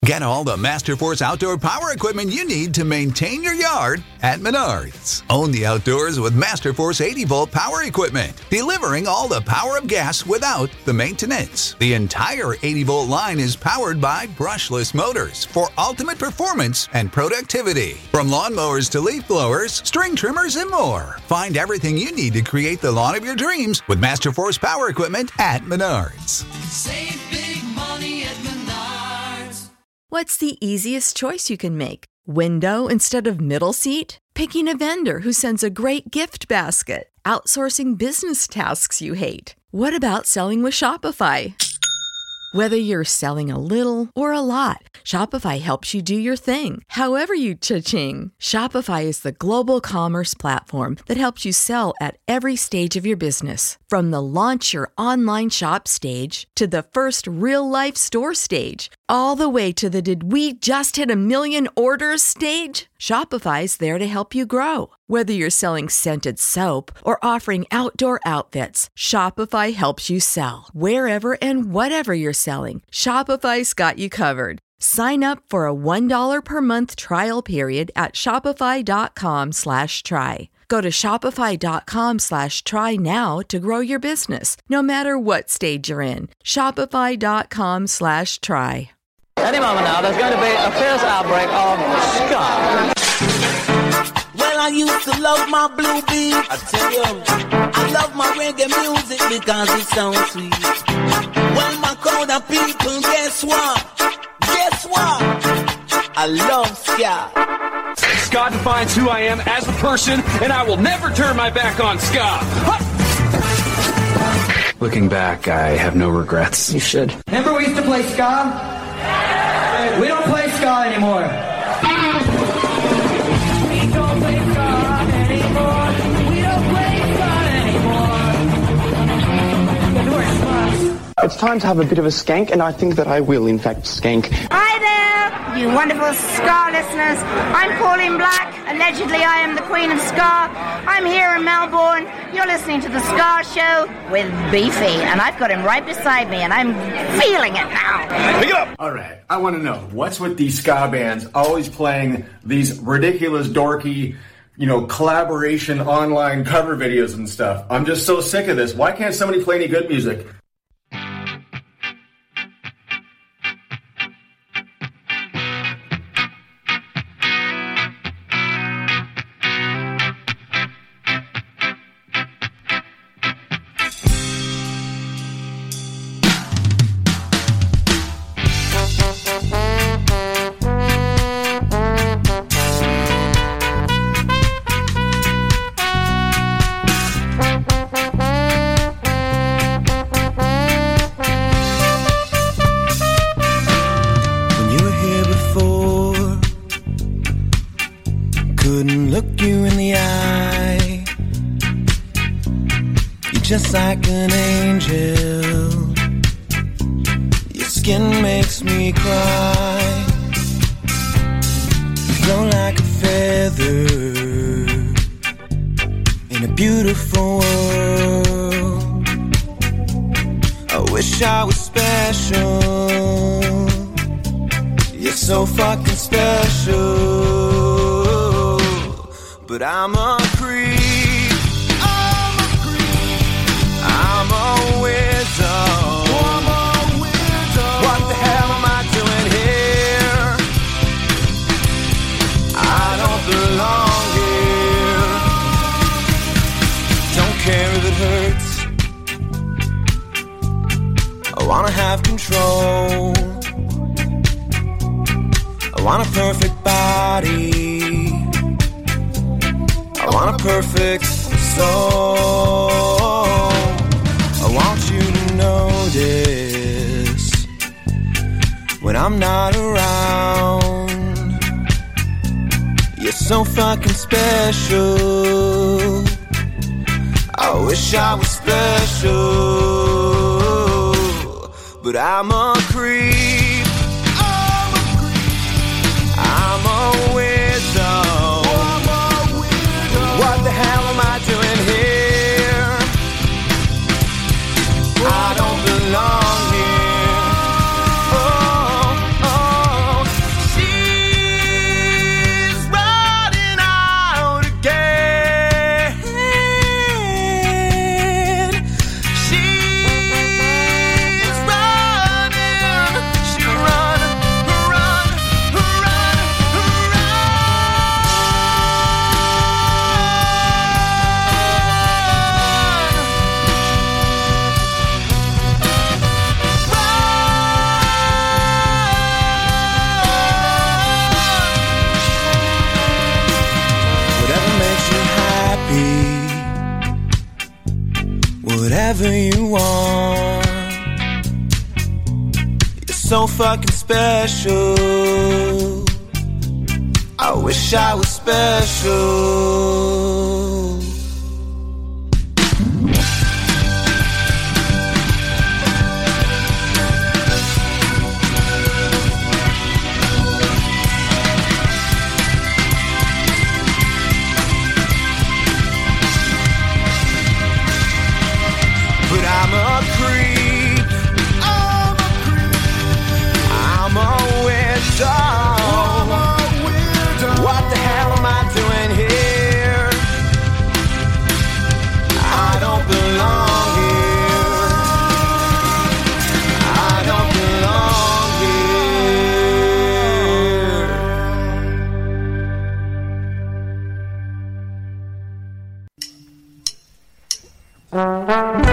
Get all the Masterforce outdoor power equipment you need to maintain your yard at Menards. Own the outdoors with Masterforce 80-volt power equipment, delivering all the power of gas without the maintenance. The entire 80-volt line is powered by brushless motors for ultimate performance and productivity. From lawnmowers to leaf blowers, string trimmers, and more. Find everything you need to create the lawn of your dreams with Masterforce power equipment at Menards. Save big money at Menards. What's the easiest choice you can make? Window instead of middle seat? Picking a vendor who sends a great gift basket? Outsourcing business tasks you hate? What about selling with Shopify? Whether you're selling a little or a lot, Shopify helps you do your thing, however you cha-ching. Shopify is the global commerce platform that helps you sell at every stage of your business. From the launch your online shop stage to the first real-life store stage, all the way to the did we just hit 1 million orders stage. Shopify's there to help you grow. Whether you're selling scented soap or offering outdoor outfits, Shopify helps you sell. Wherever and whatever you're selling, Shopify's got you covered. Sign up for a $1 per month trial period at shopify.com/try. Go to shopify.com/try now to grow your business, no matter what stage you're in. Shopify.com/try. Any moment now, there's going to be a fierce outbreak of ska. Well, I used to love my blue beat. I tell you, I love my reggae music because it sounds sweet. Well, my Coda people, guess what? Guess what? I love ska. Ska defines who I am as a person, and I will never turn my back on ska. Ha! Looking back, I have no regrets. You should. Remember we used to play ska? We don't play ska anymore. We don't play ska anymore. We don't play ska anymore. It's time to have a bit of a skank, and I think that I will, in fact, skank. Hi there, you wonderful ska listeners. I'm Pauline Black. Allegedly, I am the queen of ska. I'm here in Melbourne. You're listening to the Ska Show with Beefy, and I've got him right beside me, and I'm feeling it now. Pick it up! All right, I want to know, what's with these ska bands always playing these ridiculous, dorky, collaboration online cover videos and stuff? I'm just so sick of this. Why can't somebody play any good music? Just like an angel, your skin makes me cry. You glow like a feather in a beautiful world. I wish I was special. You're so fucking special, but I'm a creep. I'm a weirdo. What the hell am I doing here? I don't belong here. Don't care if it hurts. I wanna have control. I want a perfect body. I want a perfect soul. I want you to notice when I'm not around. You're so fucking special. I wish I was special, but I'm a creep. I'm a weirdo. What the hell am I doing here? I don't belong here. Oh, oh, whatever you want. You're so fucking special. I wish I was special. But I'm a creep. I'm a weirdo. What the hell am I doing here? I don't belong here. I don't belong here.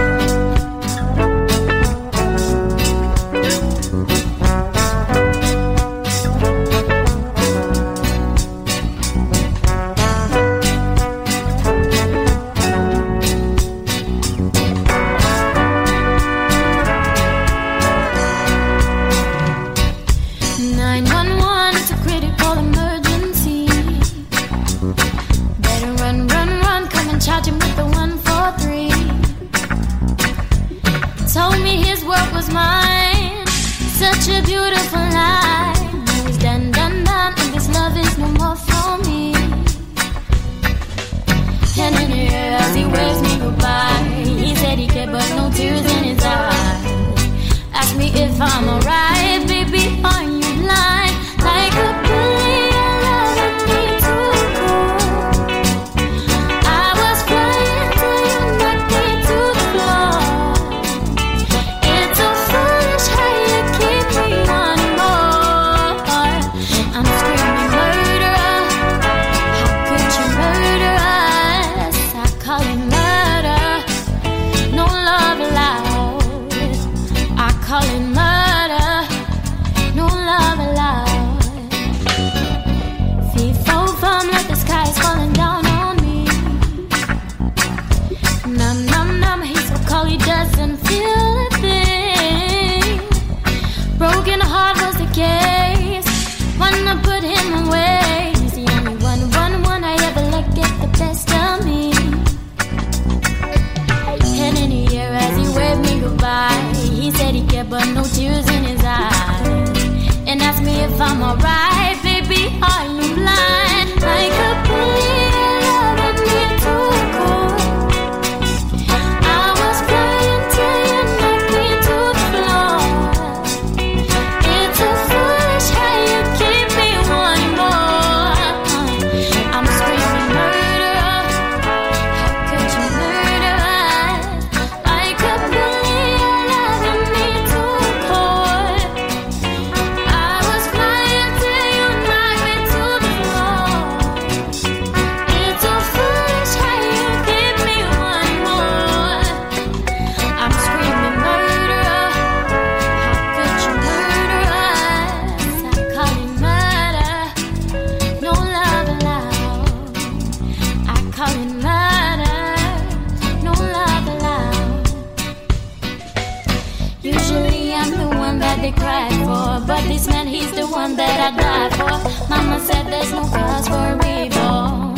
If I'm alright, baby, are you blind? Like a bully, you're loving me too cool. I was flying till you knocked me to the floor. It's so foolish how you keep me wanting more. I'm screaming murderer. How could you murder us? I call it murder. No love allowed. I call it murder. Doesn't feel a thing. Broken heart was the case. Wanna put him away. He's the only one I ever let get the best of me. And in the air as he waved me goodbye, he said he cared but no tears in his eyes. And asked me if I'm alright, baby, are you blind? Like a bully, loving me too cold. But this man, he's the one that I died for. Mama said there's no cause for a reborn.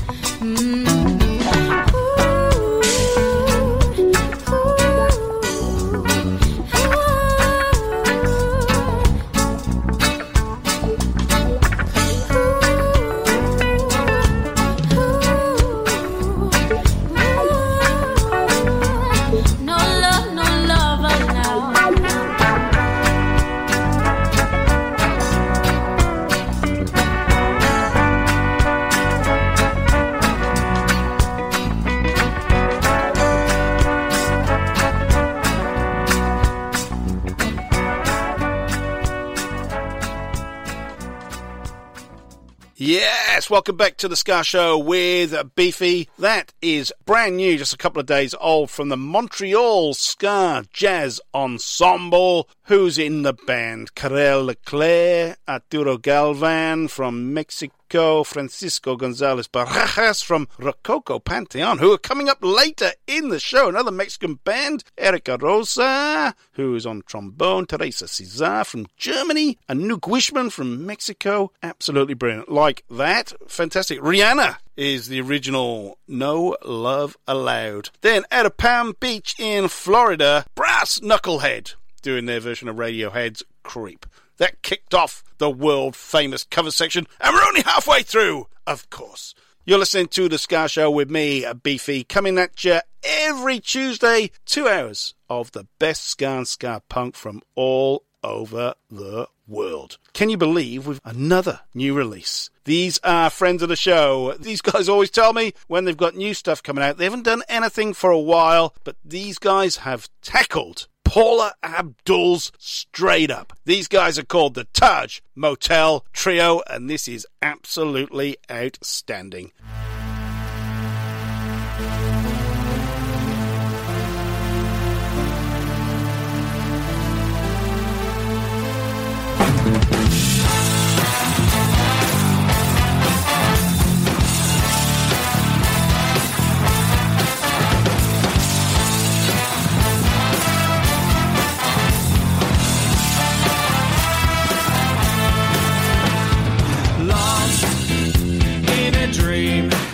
Yes, welcome back to the Ska Show with Beefy. That is brand new, just a couple of days old, from the Montreal Ska Jazz Ensemble. Who's in the band? Karel Leclerc, Arturo Galvan from Mexico. Marco Francisco Gonzalez Barajas from Rococo Pantheon, who are coming up later in the show. Another Mexican band, Erica Rosa, who is on trombone, Teresa Cesar from Germany, and Nuke Wishman from Mexico. Absolutely brilliant. Like that. Fantastic. Rihanna is the original No Love Allowed. Then out of Palm Beach in Florida, Brass Knucklehead doing their version of Radiohead's Creep. That kicked off the world-famous cover section, and we're only halfway through, of course. You're listening to The Ska Show with me, Beefy, coming at you every Tuesday, 2 hours of the best ska and ska punk from all over the world. Can you believe we've another new release? These are friends of the show. These guys always tell me when they've got new stuff coming out. They haven't done anything for a while, but these guys have tackled Paula Abdul's Straight Up. These guys are called the Taj Motel Trio, and this is absolutely outstanding. Dream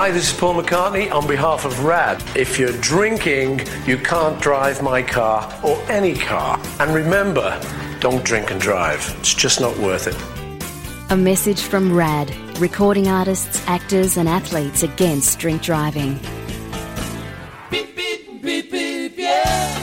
Hi, this is Paul McCartney on behalf of RAD. If you're drinking, you can't drive my car or any car. And remember, don't drink and drive. It's just not worth it. A message from RAD, recording artists, actors and athletes against drink driving. Beep, beep, beep, beep, yeah.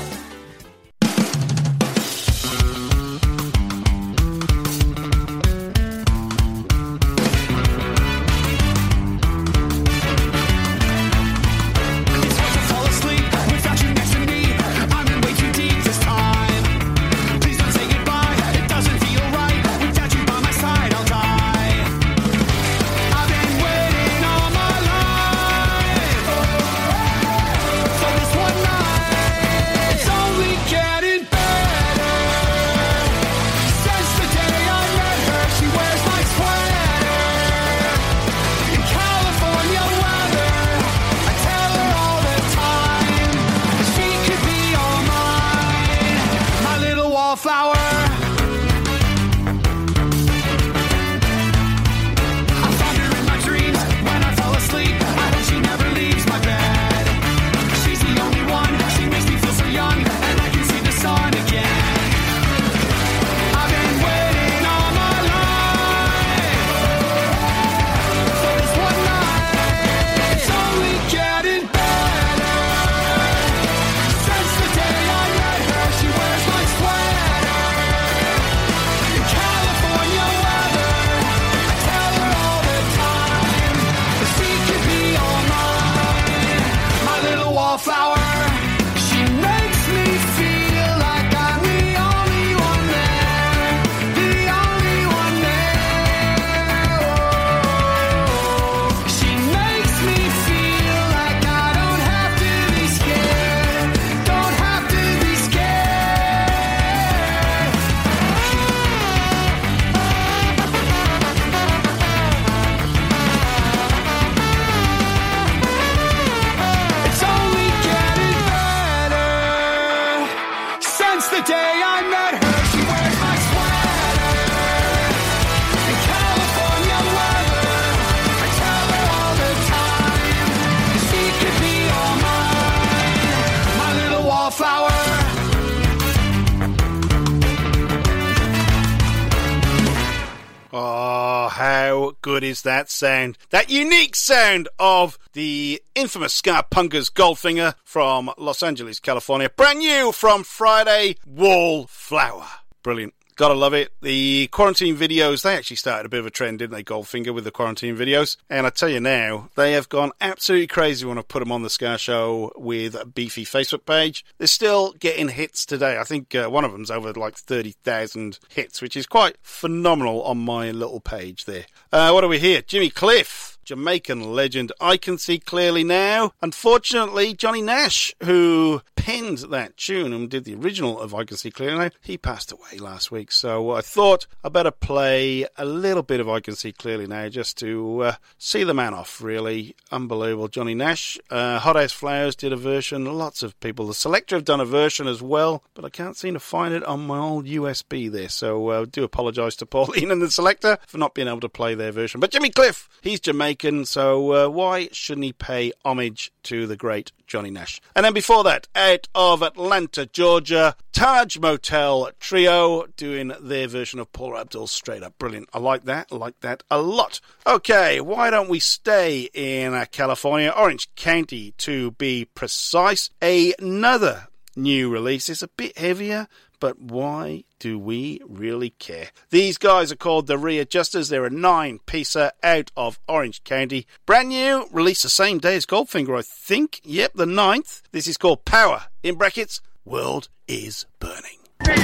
Good is that sound, that unique sound of the infamous ska punkers Goldfinger from Los Angeles, California. Brand new from Friday, Wallflower. Brilliant. Gotta love it. The quarantine videos, they actually started a bit of a trend, didn't they, Goldfinger, with the quarantine videos? And I tell you now, they have gone absolutely crazy when I put them on the Ska Show with a Beefy Facebook page. They're still getting hits today. I think one of them's over like 30,000 hits, which is quite phenomenal on my little page there. What do we hear? Jimmy Cliff. Jamaican legend, I Can See Clearly Now. Unfortunately, Johnny Nash, who penned that tune and did the original of I Can See Clearly Now, he passed away last week. So I thought I'd better play a little bit of I Can See Clearly Now just to see the man off, really. Unbelievable. Johnny Nash. Hot House Flowers did a version. Lots of people. The Selector have done a version as well, but I can't seem to find it on my old USB there. So I do apologise to Pauline and the Selector for not being able to play their version. But Jimmy Cliff, he's Jamaican. So why shouldn't he pay homage to the great Johnny Nash? And then before that, out of Atlanta, Georgia, Taj Motel Trio doing their version of Paula Abdul's Straight Up. Brilliant. I like that a lot. Okay, why don't we stay in California, Orange County to be precise. Another new release. It's a bit heavier, but why do we really care? These guys are called the Readjusters. They're a 9-piecer out of Orange County. Brand new, released the same day as Goldfinger, I think. Yep, the 9th. This is called Power, in brackets, World is Burning.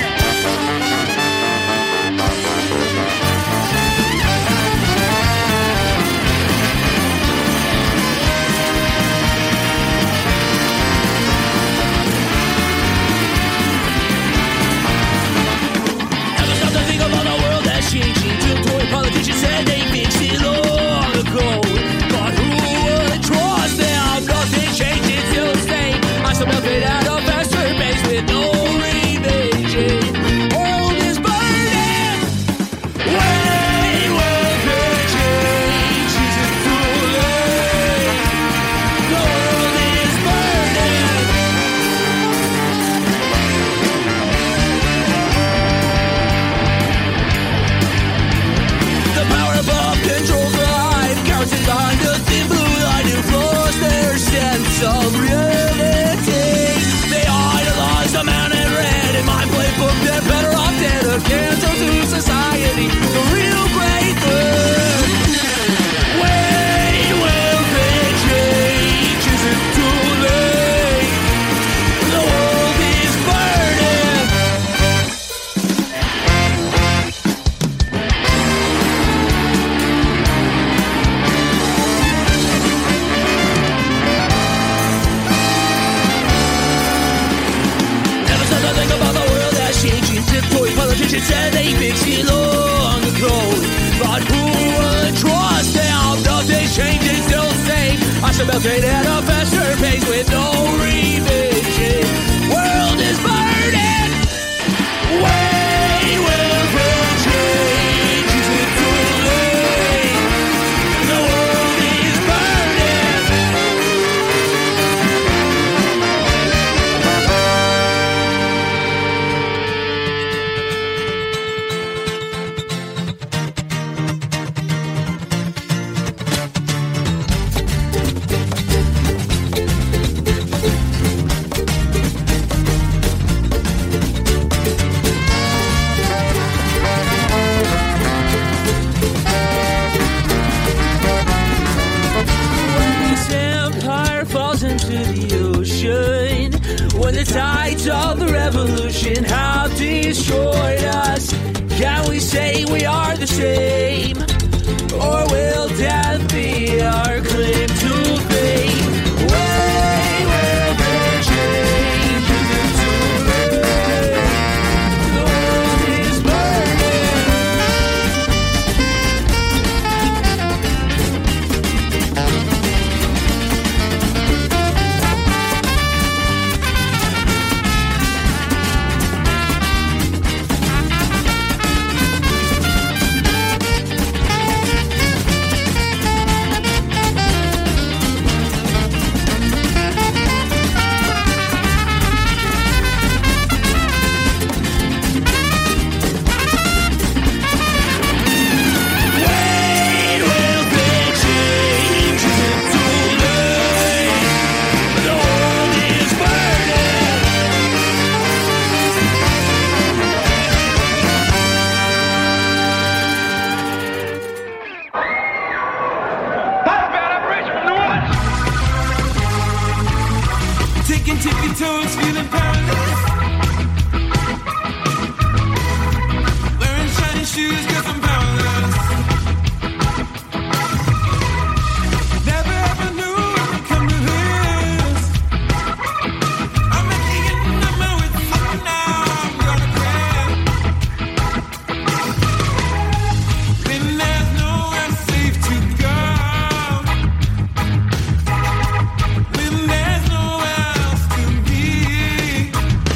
Changing to toy politicians said they fixed it long ago. But who would trust them? Nothing changed, it still stayed. I still melted out of faster base with no revision. society, the real great work. When will they change? Is it too late? The world is burning. Never said a thing about the world that's changing. Tiptoeing politicians said they fix it long ago. But who would trust them? Nothing's changing, still the same. I should melted at a faster pace with no revision. World is burning. When will it change? Is it too late? The world is burning. This empire falls into the ocean, when the tides of the revolution have destroyed us, can we say we are the same? Or will death be our claim to fame? When will they change? Is it too late? The world is burning. When will they change? Is it too late? The world is burning. Taking tippy toes, feeling powerless. Wearing shiny shoes, 'cause I'm powerless. Never ever knew it would come to this. I'm at the end of my wits, so now I'm gonna quit. When there's nowhere safe to go, when there's nowhere else to be,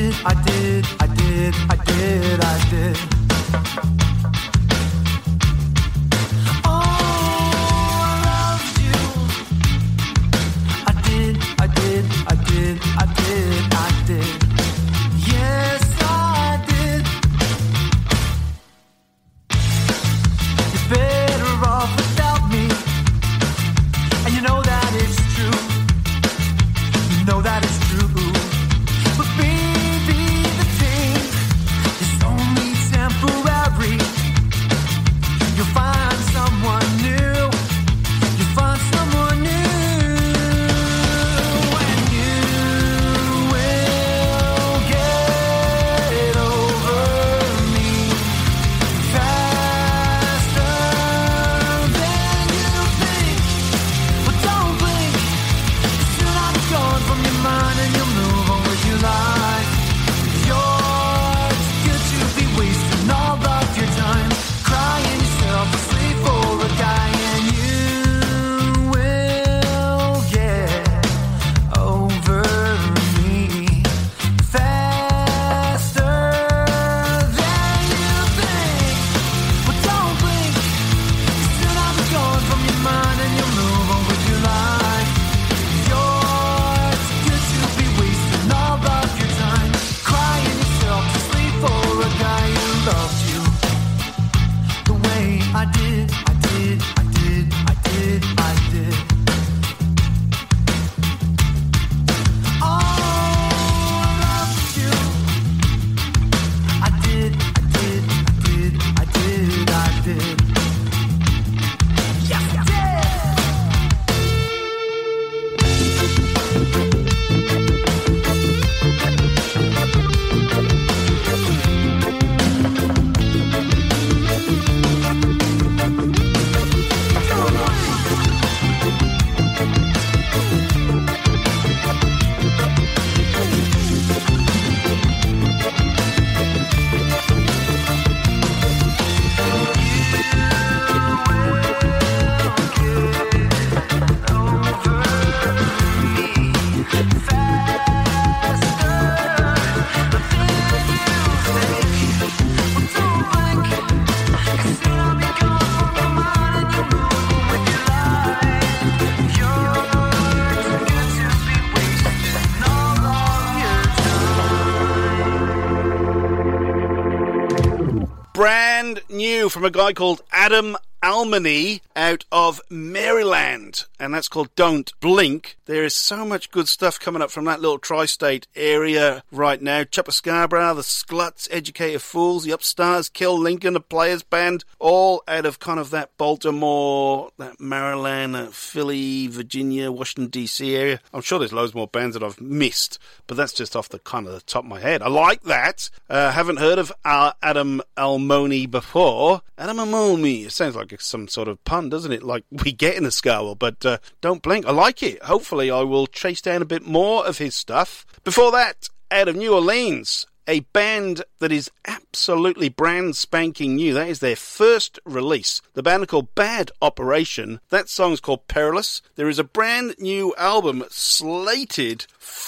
Brand new from a guy called Adam Almany out of Maryland, and that's called Don't Blink. There is so much good stuff coming up from that little tri-state area right now. Chuppa Scarborough, the Skluts, Educated Fools, the Upstarts, Kill Lincoln, the Players Band, all out of kind of that Baltimore, that Maryland, Philly, Virginia, Washington DC area. I'm sure there's loads more bands that I've missed, but that's just off the kind of the top of my head. I like that. Haven't heard of Adam Almany before. Adam Almany, it sounds like some sort of pun, doesn't it? Like we get in a ska world, but Don't Blink. I like it. Hopefully I will chase down a bit more of his stuff. Before that, out of New Orleans, a band that is absolutely brand spanking new. That is their first release. The band are called Bad Operation. That song's called Perilous. There is a brand new album slated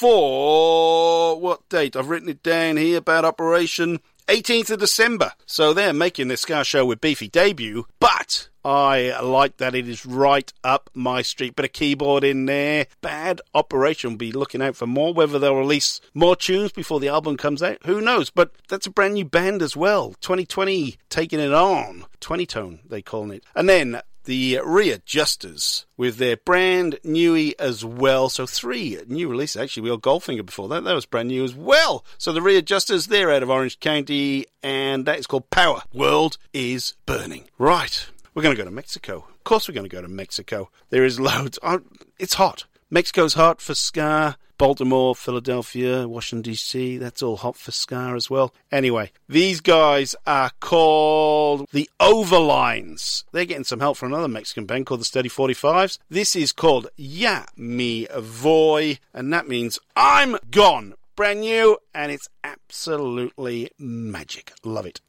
for... what date? I've written it down here. Bad Operation... 18th of December. So they're making this Ska Show with Beefy debut, but I like that it is right up my street. Bit of keyboard in there. Bad Operation. Will be looking out for more. Whether they'll release more tunes before the album comes out, who knows? But that's a brand new band as well. 2020 taking it on. 20-tone, they calling it. And then the Readjusters with their brand newie as well. So 3 new releases. Actually, we had Goldfinger before that. That was brand new as well. So the Readjusters, they're out of Orange County, and that is called Power. World is Burning. Right. We're going to go to Mexico. Of course we're going to go to Mexico. There is loads. It's hot. Mexico's hot for ska. Baltimore, Philadelphia, Washington, D.C., that's all hot for ska as well. Anyway, these guys are called the Overlines. They're getting some help from another Mexican band called the Steady 45s. This is called Ya Me Voy, and that means I'm gone. Brand new, and it's absolutely magic. Love it.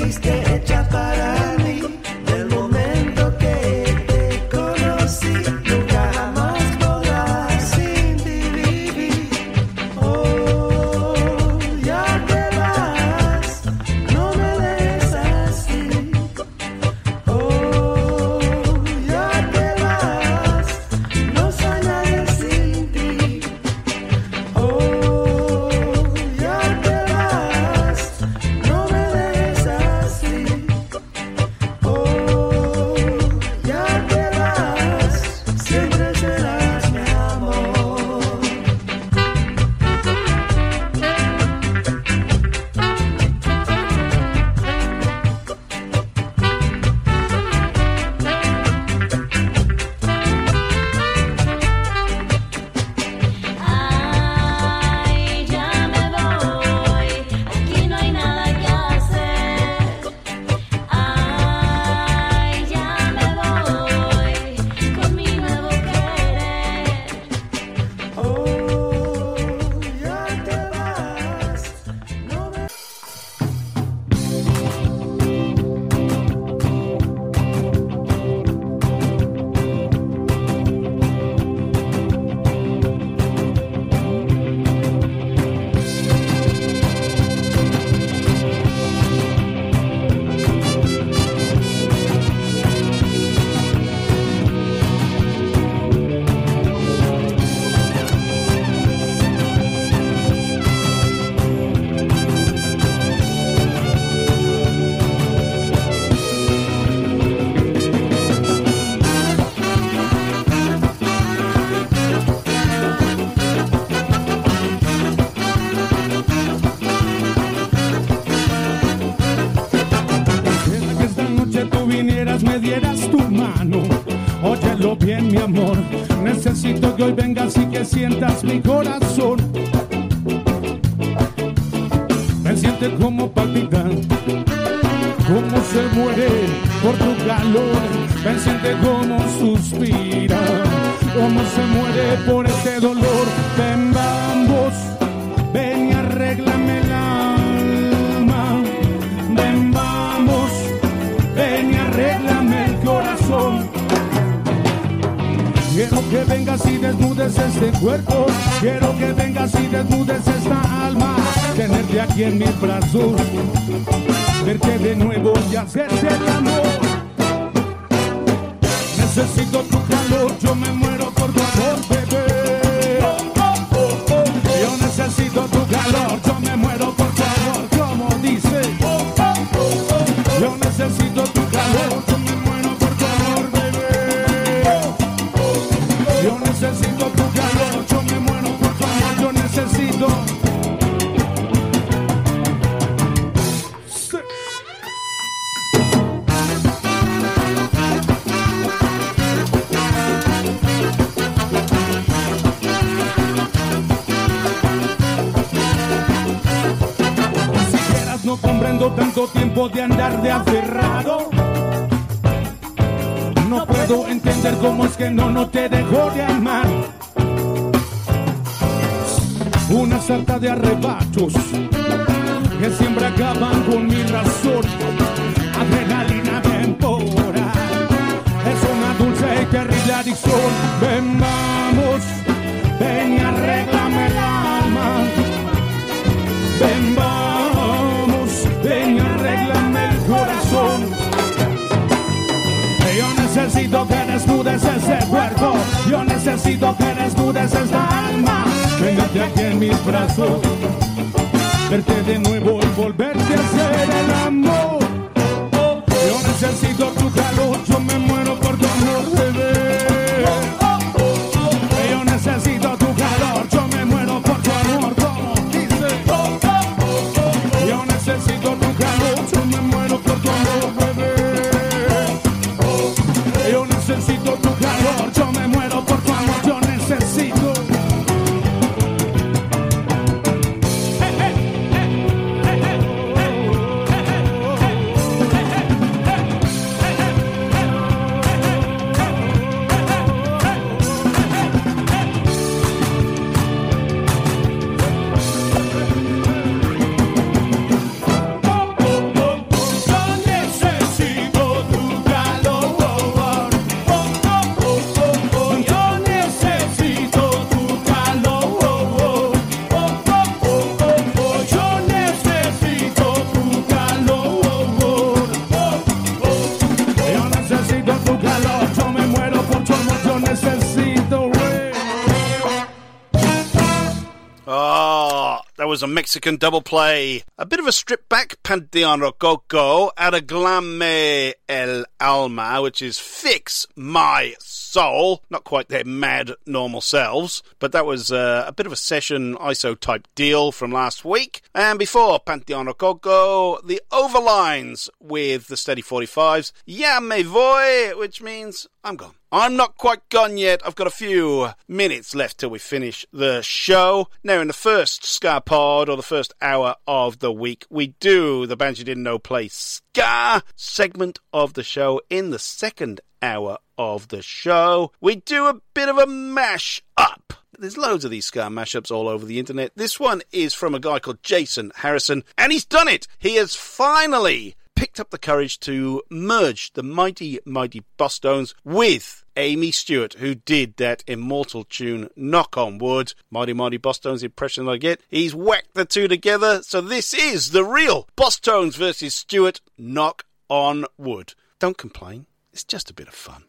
fuiste hecha para mí. Del momento que te conocí, nunca jamás podrás sin ti vivir. Oh, ya te vas, no me dejes así. Oh, ya te vas, no soy nadie sin ti. Oh, ya te vas, no me dejes así. Oh, ya te vas, siempre serás mi amor. Ay, ya me voy, aquí no hay nada que hacer. Ay, ya me voy con mi nuevo querer. Oh, ya te vas, no me... Quisiera que esta noche tú vinieras, me dieras tu mano. Óyelo bien, mi amor. Necesito que hoy vengas y que sientas mi corazón. Me siente como palpitar, como se muere por tu calor. Me siente como suspira, como se muere por este dolor. Ven, vamos, ven y arréglame el alma. Ven, vamos, ven y arréglame el corazón. Quiero que vengas y desnudes este cuerpo. Quiero que vengas y desnudes esta alma. Tenerte aquí en mis brazos, verte de nuevo y hacerte el amor. Necesito tu calor, yo me muero por tu amor, bebé. Yo necesito tu calor, yo me muero por tu amor, como dice. Yo necesito tu calor, yo me muero por tu amor, bebé. Yo necesito tu calor, yo me muero por tu amor, yo necesito. Sí. Si quieras, no comprendo tanto tiempo de andar de aferrado. No puedo entender cómo es que no te dejo de amar. Una sarta de arrebatos que siempre acaban con mi razón. Adrenalina temporal, es una dulce y terrible adicción. Ven, vamos, ven y arréglame el alma. Ven, vamos, ven y arréglame el corazón. Yo necesito que desnudes ese cuerpo. Yo necesito que desnudes esta alma. Véngate aquí en mis brazos, verte de nuevo y volverte a hacer el amor. Yo necesito tu calor, yo me muero por tu amor, bebé. Yo necesito tu calor, yo me muero por tu amor, como dice. Yo necesito tu calor, yo me muero por tu amor, bebé. Yo necesito tu calor, yo me muero por tu amor, yo necesito. was a Mexican double play. A bit of a stripped back Panteon Rococo out of Glame El Alma, which is Fix My Soul. Not quite their mad normal selves, but that was a bit of a session ISO type deal from last week. And before Panteon Rococo, the Overlines with the Steady 45s. Ya me voy, which means I'm gone. I'm not quite gone yet. I've got a few minutes left till we finish the show. Now, in the first Ska Pod, or the first hour of the week, we do the Bands You Didn't Know Play Ska segment of the show. In the second hour of the show, we do a bit of a mash-up. There's loads of these Ska mashups all over the internet. This one is from a guy called Jason Harrison, and he's done it! He has finally picked up the courage to merge the Mighty Mighty Bosstones with Amy Stewart, who did that immortal tune Knock on Wood. Mighty Mighty Bosstones impression I get. He's whacked the two together, so this is the real Bosstones versus Stewart, Knock on Wood. Don't complain, it's just a bit of fun.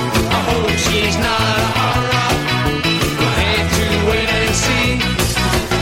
She's not a horror. We'll have to wait and see.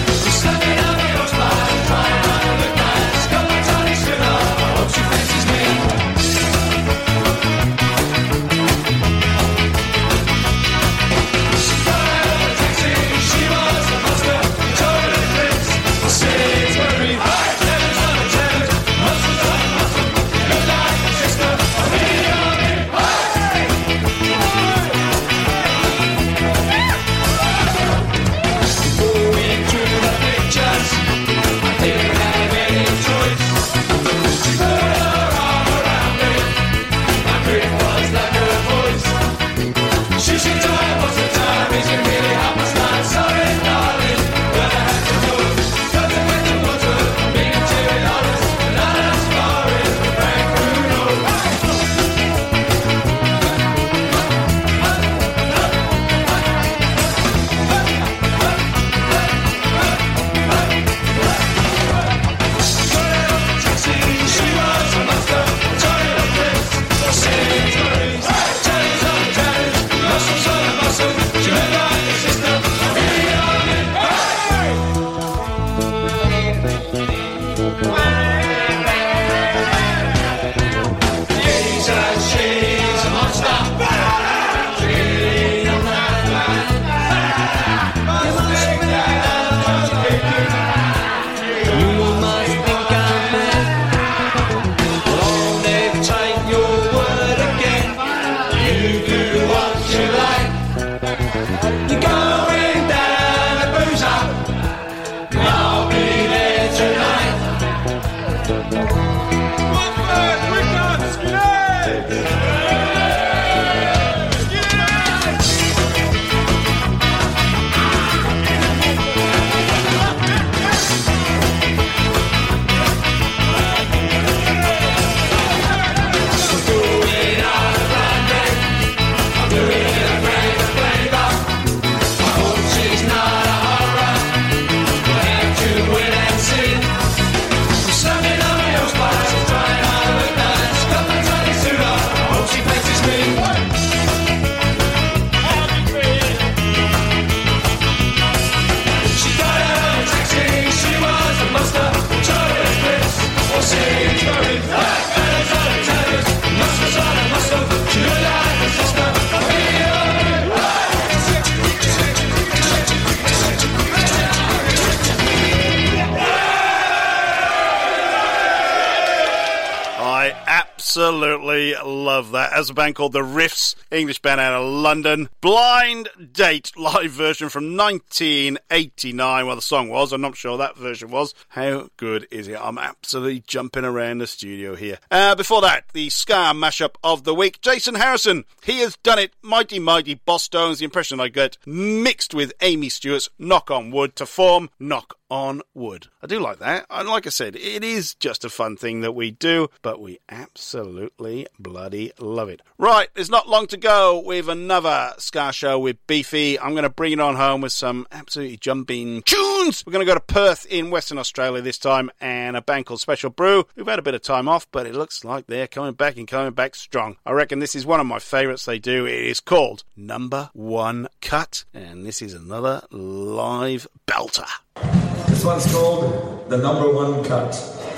absolutely love that. As a band called The Riffs, English band out of London. Blind Date live version from 1989. Well, the song was. I'm not sure that version was. How good is it? I'm absolutely jumping around the studio here. Before that, the ska mashup of the week. Jason Harrison. He has done it. Mighty, Mighty Boss Stones. The impression I get mixed with Amy Stewart's Knock on Wood to form Knock on Wood. I do like that. And like I said, it is just a fun thing that we do, but we absolutely bloody love it. Right, there's not long to go with another ska show with Beefy. I'm going to bring it on home with some absolutely jumping tunes. We're going to go to Perth in Western Australia this time, and a band called Special Brew. We've had a bit of time off, but it looks like they're coming back and coming back strong. I reckon this is one of my favourites they do. It is called Number One Cut, and this is another live belter. This one's called The Number One Cut.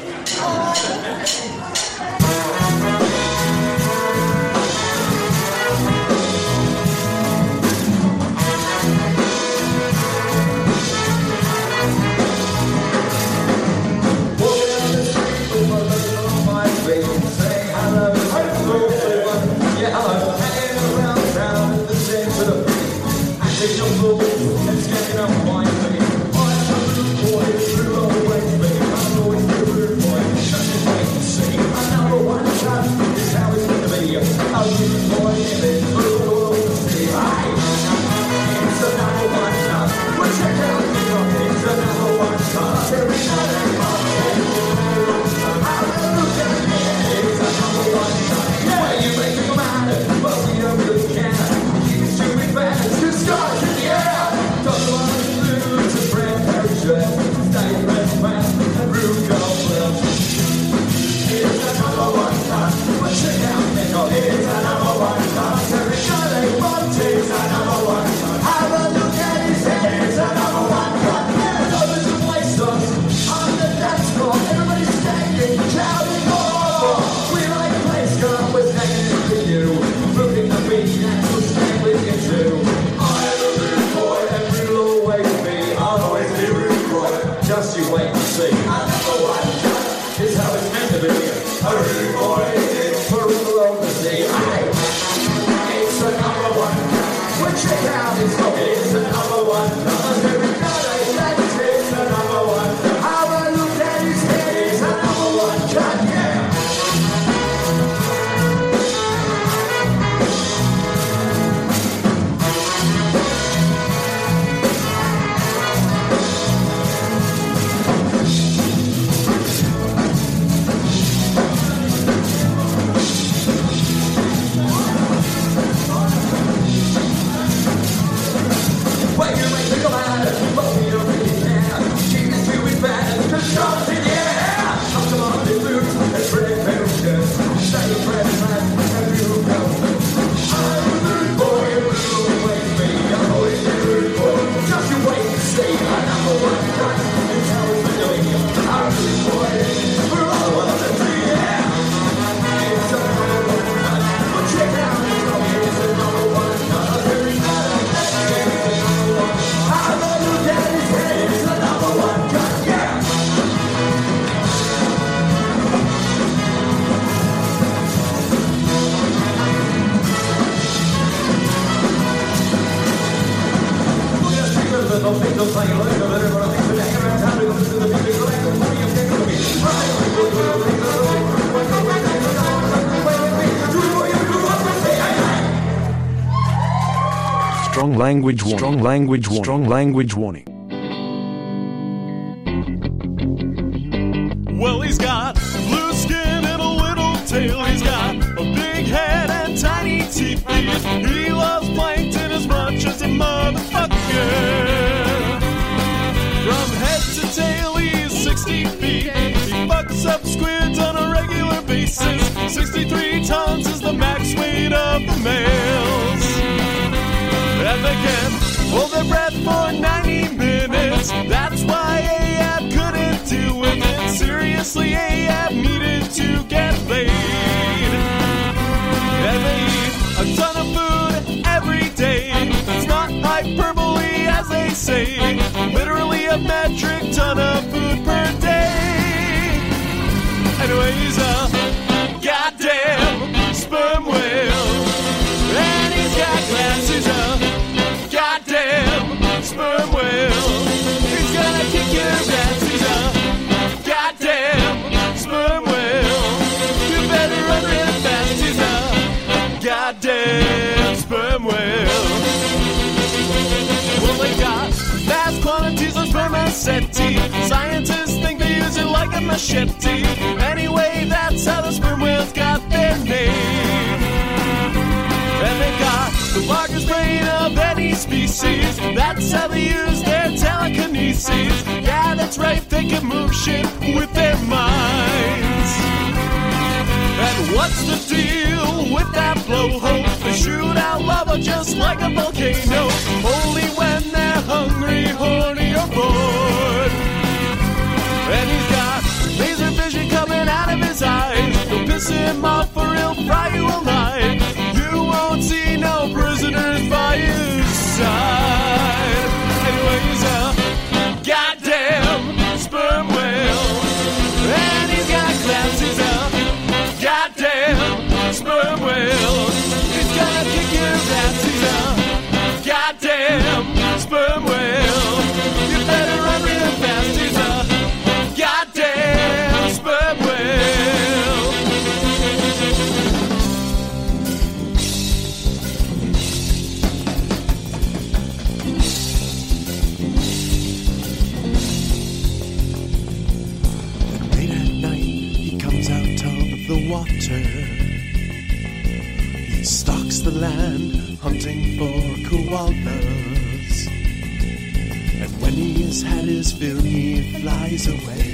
Strong language warning. Well, he's got blue skin and a little tail. He's got a big head and tiny teeth. He loves plankton as much as a motherfucker. From head to tail, he's 60 feet. He fucks up squids on a regular basis. 63 tons is the max weight of the males. And they can hold their breath for 90 minutes. That's why Ahab couldn't do with it. Seriously, Ahab needed to get laid. And they eat a ton of food every day. It's not hyperbole, as they say. Literally a metric ton of food per day. Anyways, goddamn goddamn sperm whale. Well, they got vast quantities of spermaceti. Scientists think they use it like a machete. Anyway, that's how the sperm whales got their name. And they got the largest brain of any species. That's how they use their telekinesis. Yeah, that's right, they can move shit with their minds. And what's the deal with that blowhole? They shoot out lava just like a volcano, only when they're hungry, horny, or bored. And he's got laser vision coming out of his eyes. He'll piss him off or he'll fry you alive. You won't see no prisoners by his side. Anyway, he's a goddamn sperm whale. And he's got class, he's a goddamn sperm whale. He's gonna kick your ass, he's a goddamn sperm whale. You better run real fast, he's a goddamn sperm whale. Late at night, he comes out of the water. He stalks the land, hunting for koalas. And when he has had his fill, he flies away.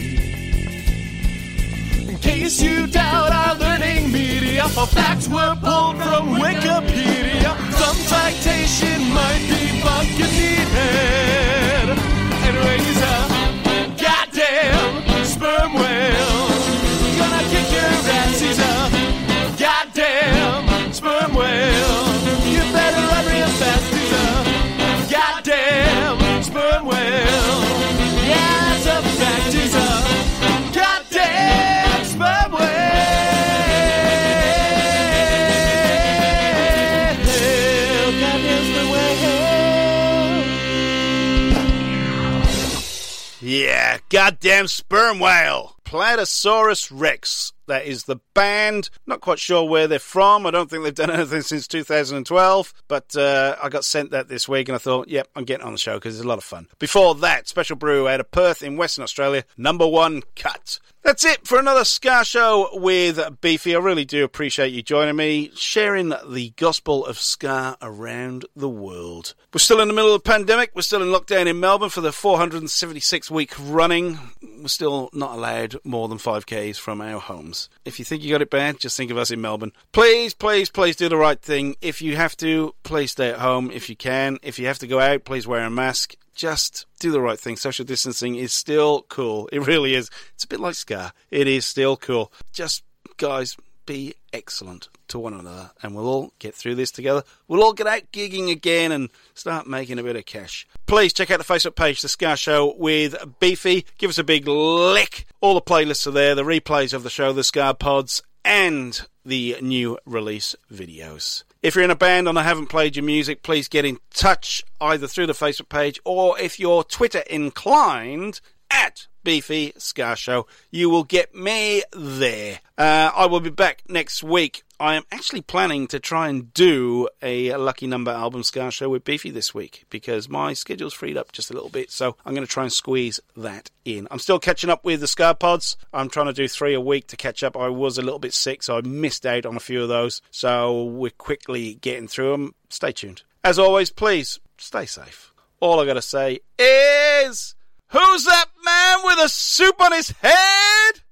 In case you doubt our learning media, our facts were pulled from Wikipedia. Some citation might be fucking needed. Anyway, he's a goddamn sperm whale. Gonna kick your ass, he's a goddamn sperm whale. You better run real fast, he's a goddamn sperm whale. Yeah, that's a fact, he's a goddamn sperm whale. Goddamn sperm whale. Yeah, goddamn sperm whale. Platysaurus Rex. That is the band. Not quite sure where they're from. I don't think they've done anything since 2012. But I got sent that this week and I thought, yep, I'm getting on the show because it's a lot of fun. Before that, Special Brew out of Perth in Western Australia. Number one cut. That's it for another Ska Show with Beefy. I really do appreciate you joining me, sharing the gospel of Ska around the world. We're still in the middle of the pandemic. We're still in lockdown in Melbourne for the 476 week running. We're still not allowed more than 5Ks from our homes. If you think you got it bad, just think of us in Melbourne. Please, please, please do the right thing. If you have to, please stay at home if you can. If you have to go out, please wear a mask. Just do the right thing. Social distancing is still cool. It really is. It's a bit like Ska. It is still cool. Just, guys, be excellent to one another and we'll all get through this together. We'll all get out gigging again and start making a bit of cash. Please check out the Facebook page, The Ska Show with Beefy. Give us a big lick. All the playlists are there, the replays of the show, the Ska Pods, and the new release videos. If you're in a band and I haven't played your music, please get in touch either through the Facebook page or if you're Twitter inclined, at Beefy Ska Show. You will get me there. I will be back next week. I am actually planning to try and do a Lucky Number album Ska Show with Beefy this week because my schedule's freed up just a little bit, so I'm going to try and squeeze that in. I'm still catching up with the Ska Pods. I'm trying to do 3 a week to catch up. I was a little bit sick, so I missed out on a few of those, so we're quickly getting through them. Stay tuned. As always, please stay safe. All I got to say is, who's that man with a soup on his head?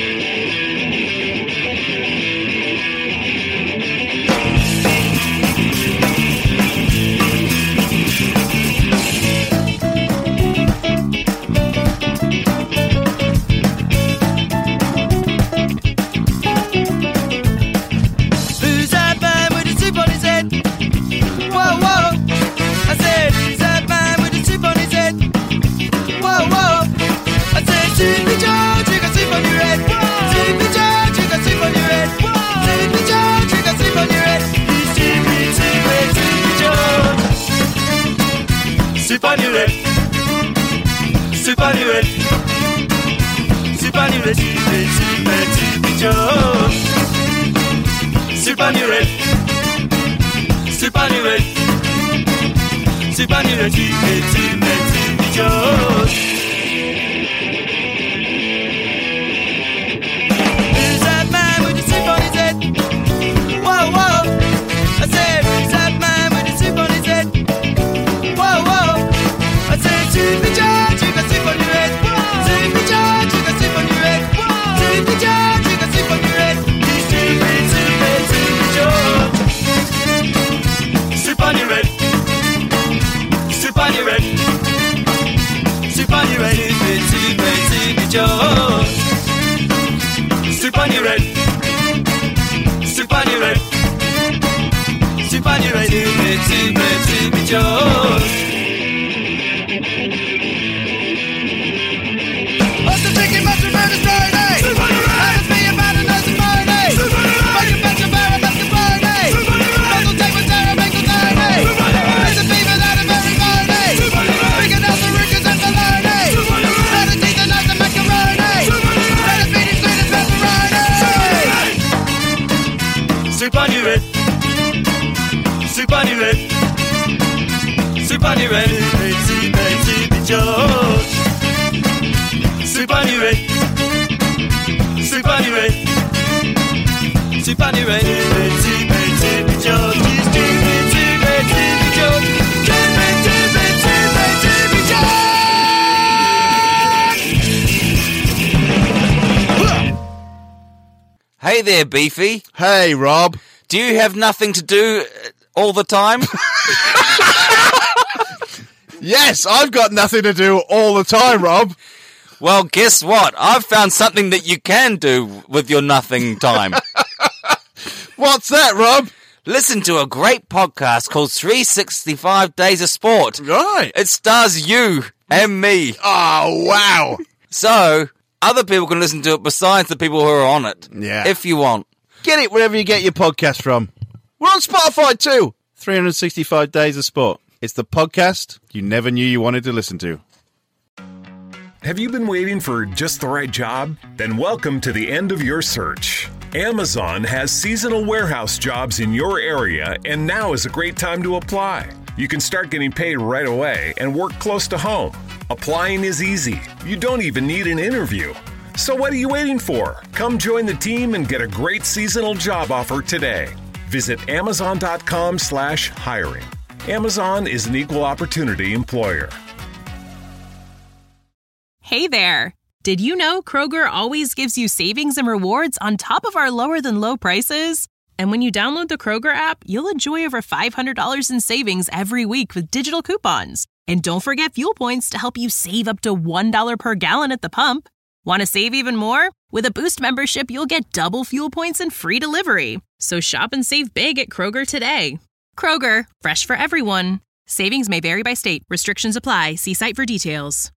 Sleepy George, you can sleep on your head. Sleepy George, you can sleep on your head. Sleepy George, you can sleep on your head. Sleepy, sleepy, Sleepy George. Sleep on your head. Sleep on your head. Sleep on your head. Sleepy, sleepy, Sleepy George. Sleep on your head. Supernatural TV show. Who's that man with the soup on his head? Whoa, whoa. I said, who's that man with the soup on his head? Whoa, whoa. I said, Super George, you got soup on your head. Super George, you got soup on your head. Super George, you got soup on your head. He's stupid, stupid, Super George. Soup on your head. Soup on your head. Soup on your head. Stupid, stupid, Super George. Soup on your head. Soup on your head. Soup on your head. Stupid, stupid, Super George. What's the thinking about your murder story? I was being about another morning. But you bet your barrel up the morning. Mental take with Sarah, mental dirty. There's a fever that is very morning. Picking out the rickers and the learning. Trying to teach the night of macaroni. Trying to feed his sweet as pepperoni. Soup on your head. Soup on your head. Soup on your head. Super George. Soup on your head. Soup on your head. Soup on your head. Super George. Super George. Super George. Hey there, Beefy. Hey, Rob. Do you have nothing to do all the time? Yes, I've got nothing to do all the time, Rob. Well, guess what? I've found something that you can do with your nothing time. What's that, Rob? Listen to a great podcast called 365 Days of Sport. Right. It stars you and me. Oh, wow. So, other people can listen to it besides the people who are on it. Yeah. If you want. Get it wherever you get your podcast from. We're on Spotify too. 365 Days of Sport. It's the podcast you never knew you wanted to listen to. Have you been waiting for just the right job? Then welcome to the end of your search. Amazon has seasonal warehouse jobs in your area, and now is a great time to apply. You can start getting paid right away and work close to home. Applying is easy. You don't even need an interview. So what are you waiting for? Come join the team and get a great seasonal job offer today. Visit Amazon.com/hiring. Amazon is an equal opportunity employer. Hey there! Did you know Kroger always gives you savings and rewards on top of our lower than low prices? And when you download the Kroger app, you'll enjoy over $500 in savings every week with digital coupons. And don't forget fuel points to help you save up to $1 per gallon at the pump. Want to save even more? With a Boost membership, you'll get double fuel points and free delivery. So shop and save big at Kroger today. Kroger, fresh for everyone. Savings may vary by state. Restrictions apply. See site for details.